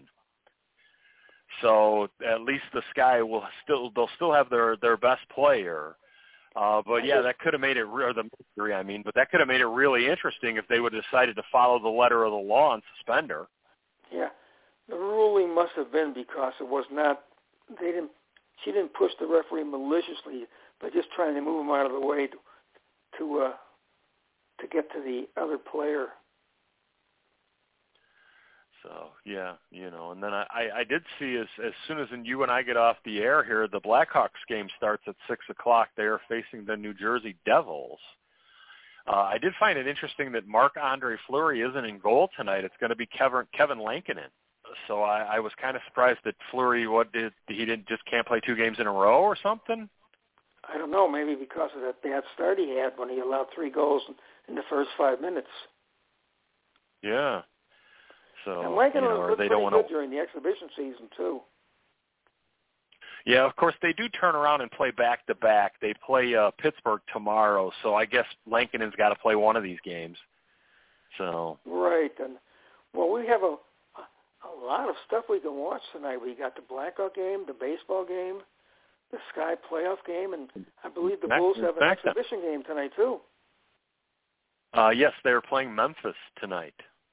So at least the Sky will still – they'll still have their, their best player. Uh, but, yeah, that could have made it – or the Mercury, I mean. But that could have made it really interesting if they would have decided to follow the letter of the law and suspend her. Yeah. The ruling must have been because it was not, they didn't, she didn't push the referee maliciously, but just trying to move him out of the way to, to, uh, to get to the other player. So, yeah, you know, and then I, I did see as, as soon as you and I get off the air here, the Blackhawks game starts at six o'clock. They are facing the New Jersey Devils. Uh, I did find it interesting that Marc-Andre Fleury isn't in goal tonight. It's going to be Kevin, Kevin Lankinen. So I, I was kind of surprised that Fleury, what did he didn't just can't play two games in a row or something? I don't know, maybe because of that bad start he had when he allowed three goals in, in the first five minutes. Yeah. So and Lankinen you know, looked they pretty don't good wanna... during the exhibition season too. Yeah, of course they do turn around and play back to back. They play uh, Pittsburgh tomorrow, so I guess Lankinen's got to play one of these games. So right, and well, we have a. A lot of stuff we can watch tonight. We got the Blackhawk game, the baseball game, the Sky playoff game, and I believe the Bulls have an exhibition game tonight too. Uh, yes, they're playing Memphis tonight.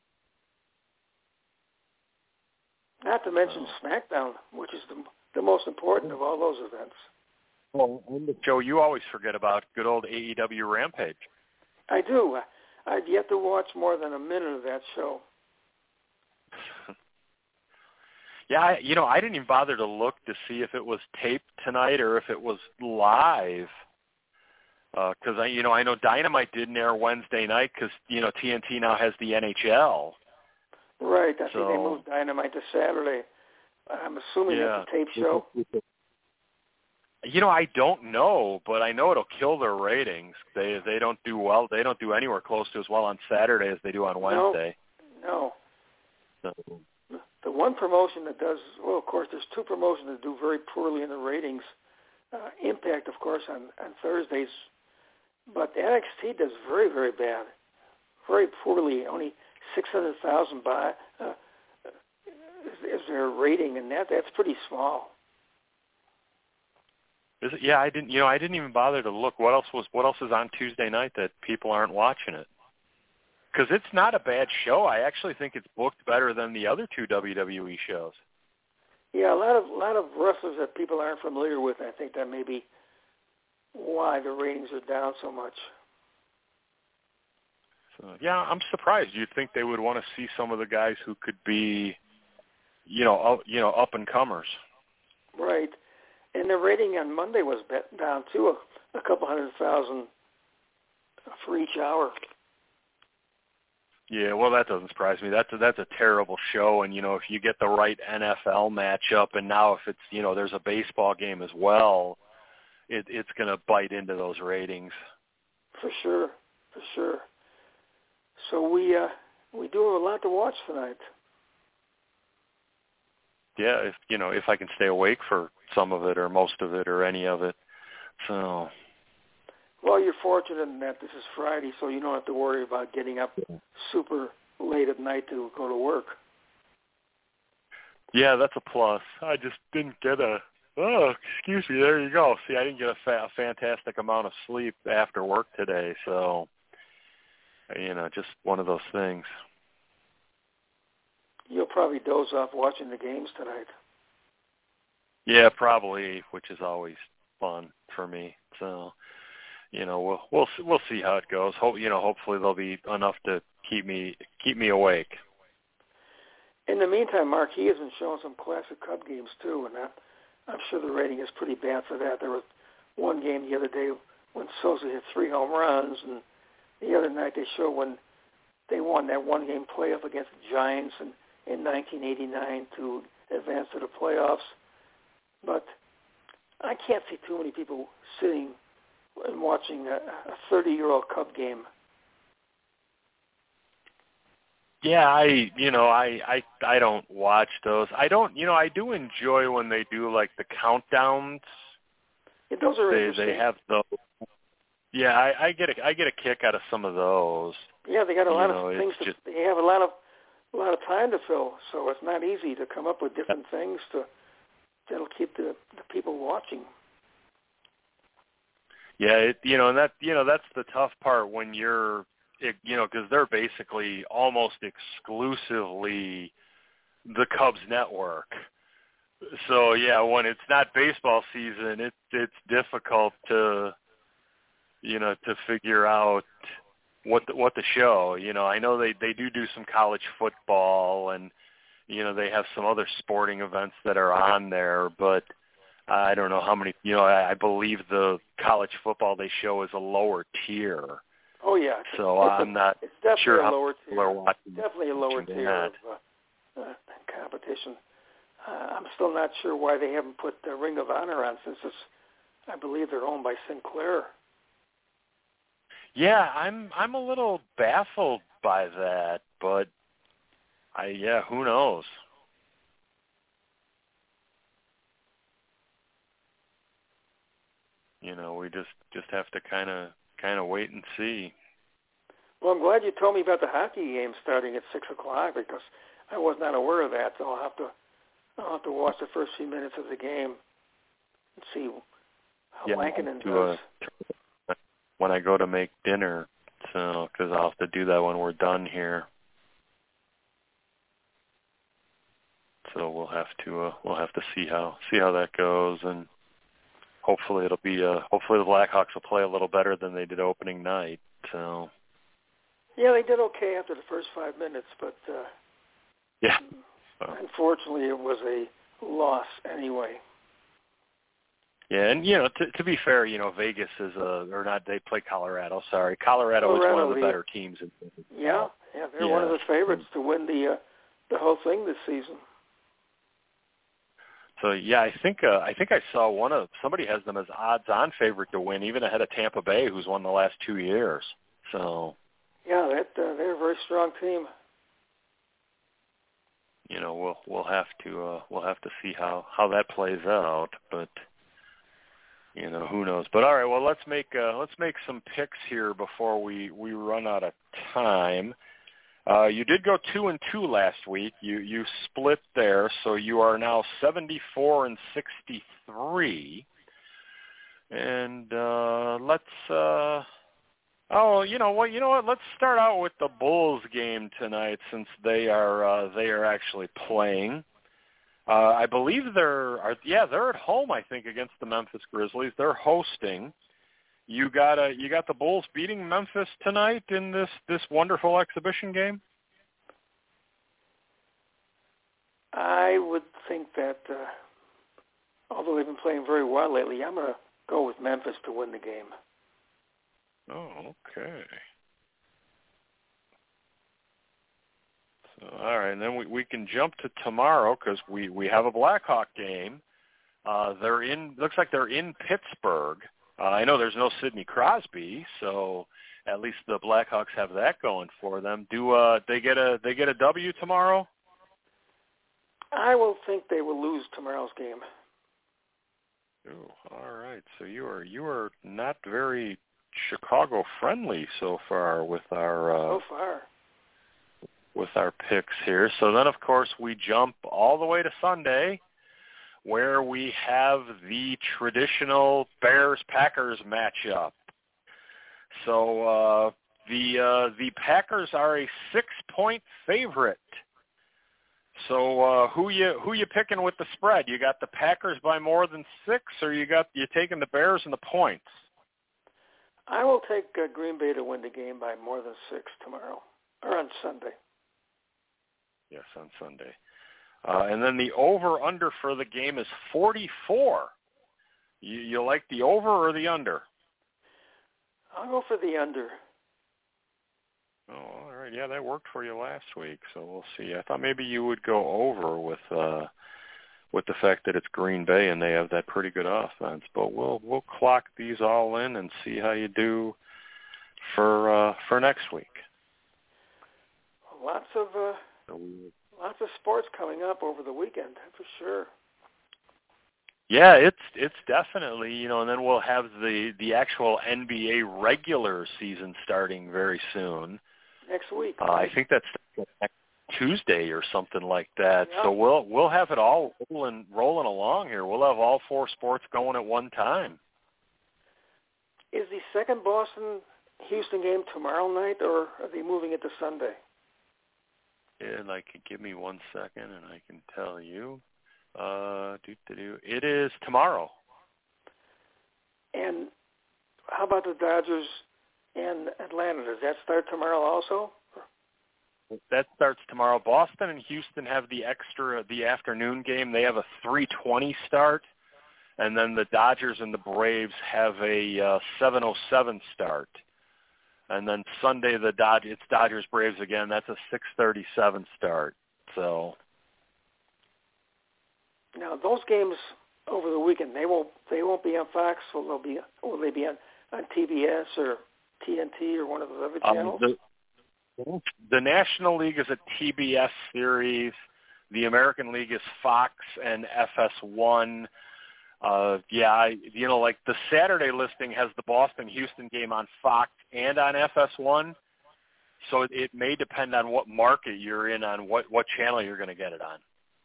Not to mention oh. SmackDown, which is the the most important of all those events. Oh, Joe, you always forget about good old A E W Rampage. I do. I've yet to watch more than a minute of that show. Yeah, I, you know, I didn't even bother to look to see if it was taped tonight or if it was live. Because, I, you know, I know Dynamite didn't air Wednesday night because, you know, T N T now has the N H L. Right. I so, think they moved Dynamite to Saturday. I'm assuming yeah. it's a tape show. You know, I don't know, but I know it'll kill their ratings. They they don't do well. They don't do anywhere close to as well on Saturday as they do on Wednesday. No. no. So. The one promotion that does, well, of course, there's two promotions that do very poorly in the ratings. Uh, Impact, of course, on, on Thursdays. But N X T does very, very bad. Very poorly. Only six hundred thousand by, uh, is, is their rating, and that that's pretty small. Is it? Yeah, I didn't. You know, I didn't even bother to look. What else was? What else is on Tuesday night that people aren't watching it? Because it's not a bad show. I actually think it's booked better than the other two W W E shows. Yeah, a lot of a lot of wrestlers that people aren't familiar with. I think that may be why the ratings are down so much. So, yeah, I'm surprised. You'd think they would want to see some of the guys who could be, you know, up, you know, up and comers. Right, and the rating on Monday was down too, a, a couple hundred thousand for each hour. Yeah, well, that doesn't surprise me. That's a, that's a terrible show, and you know, if you get the right N F L matchup, and now if it's, you know, there's a baseball game as well, it, it's going to bite into those ratings. For sure, for sure. So we uh, we do have a lot to watch tonight. Yeah, if you know, if I can stay awake for some of it, or most of it, or any of it. So. Well, you're fortunate in that this is Friday, so you don't have to worry about getting up super late at night to go to work. Yeah, that's a plus. I just didn't get a, oh, excuse me, there you go. See, I didn't get a, fa- a fantastic amount of sleep after work today, so, you know, just one of those things. You'll probably doze off watching the games tonight. Yeah, probably, which is always fun for me, so... You know, we'll we'll we'll see how it goes. Hope you know, hopefully there'll be enough to keep me keep me awake. In the meantime, Mark, he has been showing some classic Cub games too, and that, I'm sure the rating is pretty bad for that. There was one game the other day when Sosa hit three home runs, and the other night they showed when they won that one game playoff against the Giants in, in nineteen eighty-nine to advance to the playoffs. But I can't see too many people sitting and watching a thirty-year-old Cub game. Yeah, I, you know, I, I, I don't watch those. I don't, you know, I do enjoy when they do like the countdowns. Yeah, those are they, interesting. They have those. Yeah, I, I get a, I get a kick out of some of those. Yeah, they got a you lot know, of things. To, just, they have a lot of, a lot of time to fill, so it's not easy to come up with different things to that'll keep the, the people watching. Yeah, it, you know, and that, you know, that's the tough part when you're, it, you know, because they're basically almost exclusively the Cubs network. So yeah, when it's not baseball season, it, it's difficult to, you know, to figure out what the, what the show. You know, I know they they do do some college football, and you know they have some other sporting events that are on there, but I don't know how many. You know, I, I believe the college football they show is a lower tier. Oh yeah. So it's I'm a, not it's definitely sure a how lower people are tier. watching. Definitely a lower tier that. of uh, uh, competition. Uh, I'm still not sure why they haven't put the Ring of Honor on, since it's, I believe they're owned by Sinclair. Yeah, I'm I'm a little baffled by that, but I yeah, who knows? You know, we just just have to kind of kind of wait and see. Well, I'm glad you told me about the hockey game starting at six o'clock, because I was not aware of that. So I'll have to I'll have to watch the first few minutes of the game and see how yeah, Lankinen to, does. Uh, when I go to make dinner, so because I'll have to do that when we're done here. So we'll have to uh, we'll have to see how see how that goes, and hopefully it'll be uh, hopefully the Blackhawks will play a little better than they did opening night. So yeah, they did okay after the first five minutes, but uh, yeah, So. Unfortunately, it was a loss anyway. Yeah, and, you know, to, to be fair, you know, Vegas is a, or not, they play Colorado, sorry. Colorado, Colorado is one of the the, better teams. In, yeah, yeah, they're yeah. one of the favorites to win the uh, the whole thing this season. So, yeah, I think uh, I think I saw one of, somebody has them as odds-on favorite to win, even ahead of Tampa Bay, who's won the last two years. So. Yeah, that uh, they're a very strong team. You know, we'll we'll have to uh, we'll have to see how, how that plays out, but you know, who knows. But all right, well, let's make uh, let's make some picks here before we, we run out of time. Uh, you did go two and two last week. You you split there, so you are now seventy-four and sixty-three. And uh, let's. Uh, oh, you know what? You know what? Let's start out with the Bulls game tonight, since they are uh, they are actually playing. Uh, I believe they're are, yeah they're at home, I think, against the Memphis Grizzlies. They're hosting. You got a you got the Bulls beating Memphis tonight in this, this wonderful exhibition game? I would think that, uh, although they've been playing very well lately, I'm going to go with Memphis to win the game. Oh, okay. So, all right, and then we, we can jump to tomorrow because we, we have a Blackhawk game. Uh, they're in. Looks like they're in Pittsburgh. Uh, I know there's no Sidney Crosby, so at least the Blackhawks have that going for them. Do uh, they get a they get a W tomorrow? I will think they will lose tomorrow's game. Oh, all right. So you are you are not very Chicago friendly so far with our uh, so far with our picks here. So then, of course, we jump all the way to Sunday, where we have the traditional Bears-Packers matchup. So uh, the uh, the Packers are a six-point favorite. So uh, who you who you picking with the spread? You got the Packers by more than six, or you got you taking the Bears and the points? I will take uh, Green Bay to win the game by more than six tomorrow, or on Sunday. Yes, on Sunday. Uh, and then the over-under for the game is forty-four. You, you like the over or the under? I'll go for the under. Oh, all right. Yeah, that worked for you last week, so we'll see. I thought maybe you would go over with uh, with the fact that it's Green Bay and they have that pretty good offense. But we'll we'll clock these all in and see how you do for uh, for next week. Lots of uh, lots of sports coming up over the weekend for sure. Yeah, it's it's definitely, you know, and then we'll have the the actual N B A regular season starting very soon. Next week. Uh, I think that's next Tuesday or something like that. Yeah. So we'll we'll have it all rolling rolling along here. We'll have all four sports going at one time. Is the second Boston Houston game tomorrow night, or are they moving it to Sunday? Yeah, like, give me one second and I can tell you. Uh, do, do, do. It is tomorrow. And how about the Dodgers and Atlanta? Does that start tomorrow also? That starts tomorrow. Boston and Houston have the extra, the afternoon game. They have a three twenty start, and then the Dodgers and the Braves have a uh, seven oh seven start. And then Sunday, the Dod- it's Dodgers Braves again. That's a six thirty-seven start. So now those games over the weekend, they won't they won't be on Fox. Will they'll be will they be on, on T B S or T N T or one of those other channels? Um, the, the National League is a T B S series. The American League is Fox and F S one. Uh, yeah, I, you know, like the Saturday listing has the Boston-Houston game on Fox and on F S one. So it, it may depend on what market you're in, on what, what channel you're going to get it on.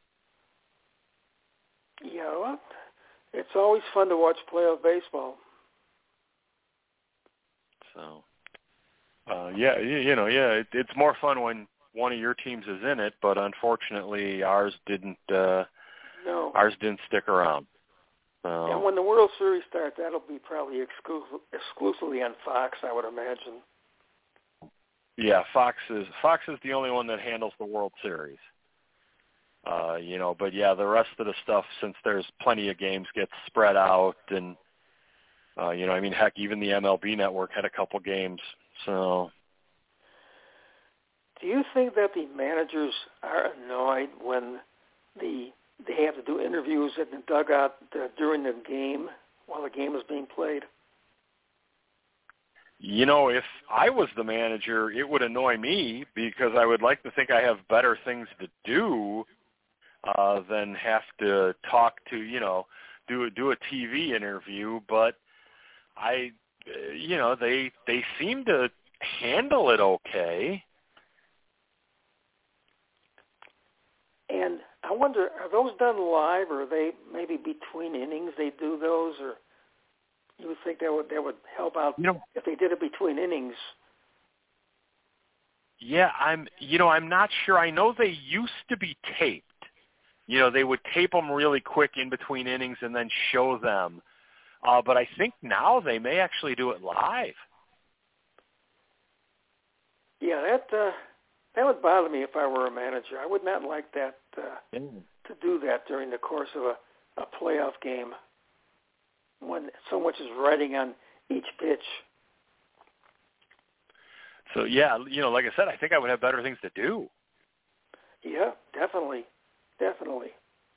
Yeah, well, it's always fun to watch playoff baseball. So, uh, yeah, you, you know, yeah, it, it's more fun when one of your teams is in it, but unfortunately ours didn't. Uh, no, ours didn't stick around. So. And when the World Series starts, that'll be probably exclu- exclusively on Fox, I would imagine. Yeah, Fox is Fox is the only one that handles the World Series. Uh, you know, but yeah, the rest of the stuff, since there's plenty of games, gets spread out, and uh, you know, I mean, heck, even the M L B Network had a couple games. So, do you think that the managers are annoyed when the they have to do interviews at the dugout uh, during the game while the game is being played? You know, if I was the manager, it would annoy me because I would like to think I have better things to do uh, than have to talk to, you know, do do a T V interview. But I, uh, you know, they they seem to handle it okay. And I wonder, are those done live, or are they maybe between innings they do those, or you would think that would that would help out you know, if they did it between innings? Yeah, I'm. You know, I'm not sure. I know they used to be taped. You know, they would tape them really quick in between innings and then show them. Uh, but I think now they may actually do it live. Yeah, that uh, that would bother me if I were a manager. I would not like that uh, Mm. to do that during the course of a, a playoff game when so much is riding on each pitch. So, yeah, you know, like I said, I think I would have better things to do. Yeah, definitely, definitely.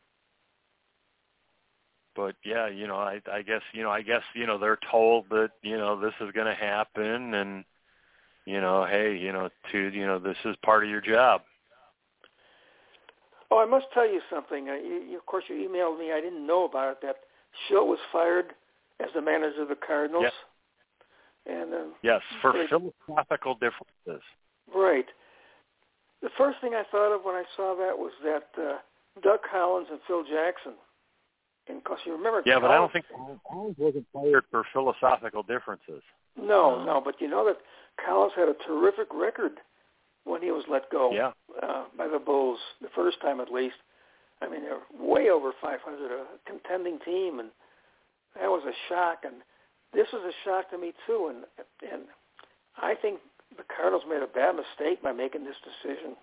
But, yeah, you know, I, I guess, you know, I guess, you know, they're told that, you know, this is going to happen and, you know, hey, you know, to, you know, this is part of your job. Oh, I must tell you something. Uh, you, you, of course, you emailed me. I didn't know about it. That Schilt was fired as the manager of the Cardinals. Yep. And uh, yes, for great. philosophical differences. Right. The first thing I thought of when I saw that was that uh, Doug Collins and Phil Jackson. And because you remember, yeah, Collins, but I don't think Collins wasn't fired for philosophical differences. No, um, no, but you know that Collins had a terrific record when he was let go yeah. uh, by the Bulls the first time, at least. I mean, they're way over five hundred, a contending team, and that was a shock. And this was a shock to me too. And and I think the Cardinals made a bad mistake by making this decision.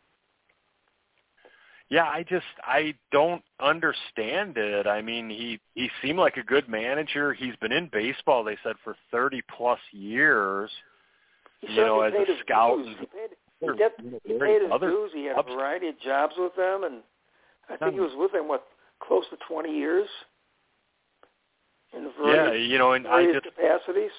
Yeah, I just I don't understand it. I mean, he he seemed like a good manager. He's been in baseball, they said, for thirty plus years. He you know, as paid a his scout. dues. And he paid, he, did, he paid his dues. He had a variety of jobs with them, and I think he was with them what close to twenty years in various, yeah, you know, and various I just capacities.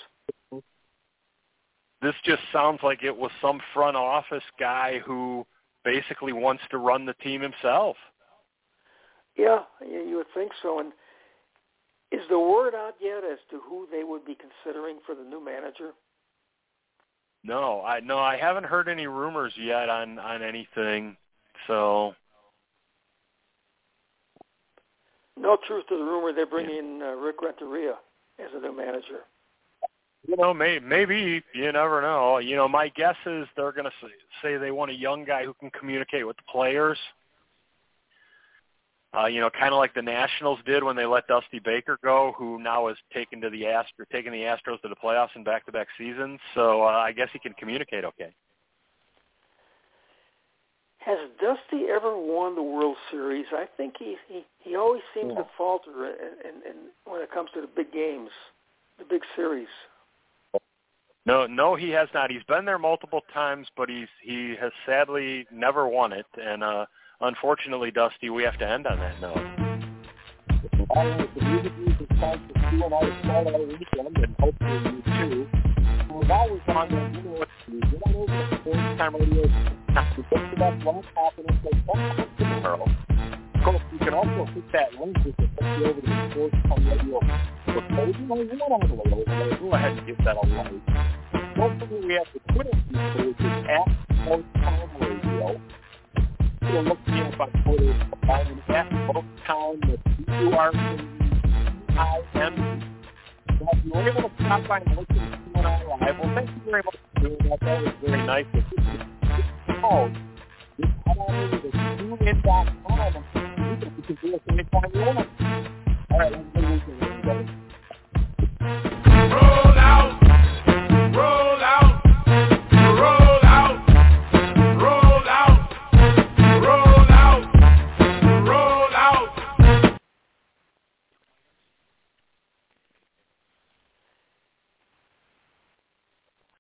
This just sounds like it was some front office guy who basically wants to run the team himself. Yeah, you would think so. And is the word out yet as to who they would be considering for the new manager? No, I no, I haven't heard any rumors yet on, on anything. So no truth to the rumor they're bringing yeah. uh, Rick Renteria as a new manager. You know, may, maybe, you never know. You know, my guess is they're going to say they want a young guy who can communicate with the players. Uh, you know, kind of like the Nationals did when they let Dusty Baker go, who now is taken to the Astros, taking the Astros to the playoffs in back-to-back seasons. So uh, I guess he can communicate okay. Has Dusty ever won the World Series? I think he he, he always seems yeah. to falter in, in, in, when it comes to the big games, the big series. No, no, he has not. He's been there multiple times, but he's he has sadly never won it. And uh, unfortunately, Dusty, we have to end on that note. All right, the music music time for Stu and I to start our weekend, and hopefully you too. So while we're on there, you know what to do. Get on over to Sports Time Radio. We look for that one happening tomorrow. Of course, you can also hit that link which will take you over to the Sports Time Radio. But you know, you want all the way over there. Go ahead and give that a like. Don't forget we have the Twitter feed, which is at Sports Time Radio. You can look me up on Twitter and at Sports Time, that's B U R I M. If you were able to stop by and listen to Stu and I live, well, thank you very much for doing that. That was very nice of you. Oh, just head on over to tune in dot com and you can do it anytime you want. All right, let's do it.